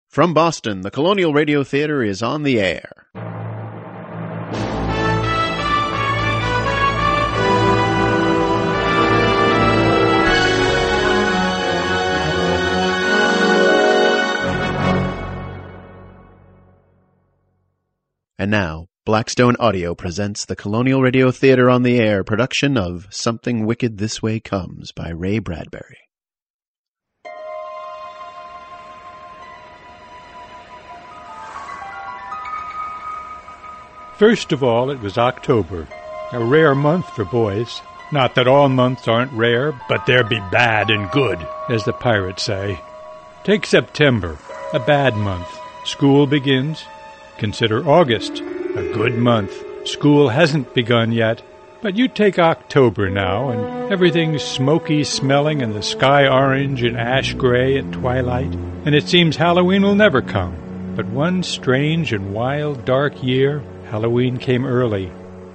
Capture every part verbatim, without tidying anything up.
From Boston, the Colonial Radio Theater is on the air. And now, Blackstone Audio presents the Colonial Radio Theater on the Air production of Something Wicked This Way Comes by Ray Bradbury. First of all, it was October, a rare month for boys. Not that all months aren't rare, but there be bad and good, as the pirates say. Take September, a bad month. School begins. Consider August, a good month. School hasn't begun yet, but you take October now, and everything's smoky smelling and the sky orange and ash gray at twilight, and it seems Halloween will never come. But one strange and wild, dark year, Halloween came early.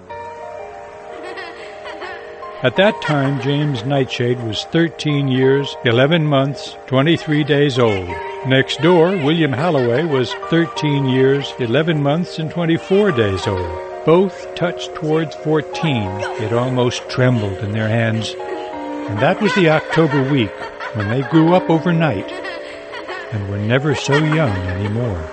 At that time, James Nightshade was thirteen years, eleven months, twenty-three days old. Next door, William Halloway was thirteen years, eleven months, and twenty-four days old. Both touched towards fourteen, yet almost trembled in their hands. And that was the October week, when they grew up overnight, and were never so young anymore.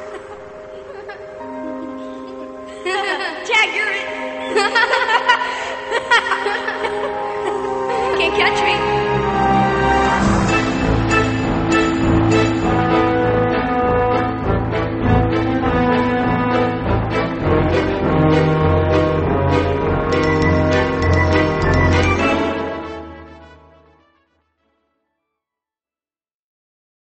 Can't catch me.